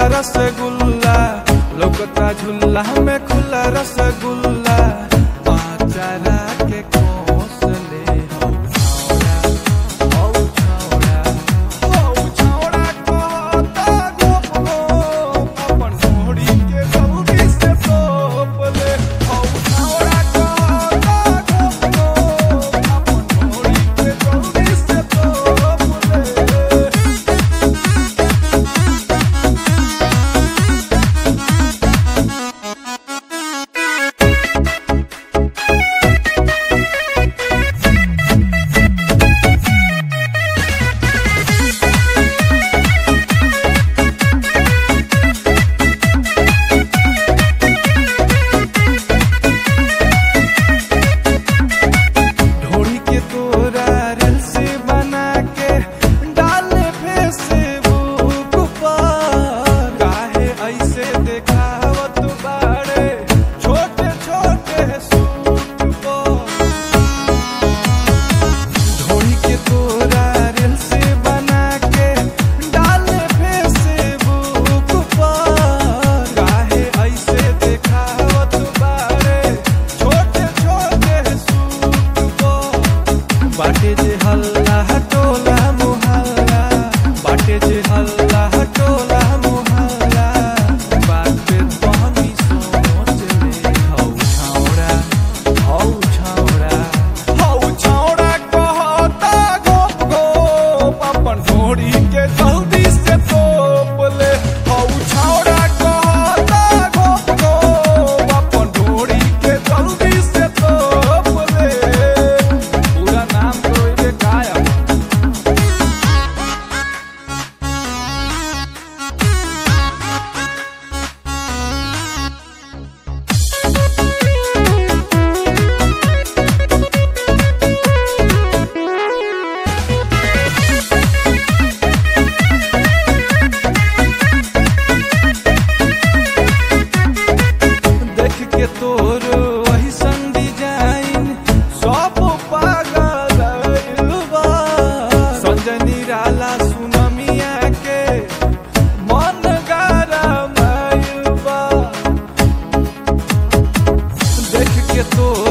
रसगुल्ला लौकता झुल्ला में खुला रसगुल्ला पाचारा के कोसले बाटे जे हल्ला टोला मोहल्ला बाटे जे हल्ला टोला मोहल्ला बात पे बहनी सोच ले हौ छौड़ा कहता गोप गोप अपन घोड़ी के जल्दी से तोप ले हौ छौड़ा कहता गोप गोप अपन घोड़ी के जल्दी से तोप ले पूरा नाम तो काया देख के तोर वही सन डिजाइन सब पागल बा संजय निराला सुनमिया के मन गरमाइल बा देख के तोर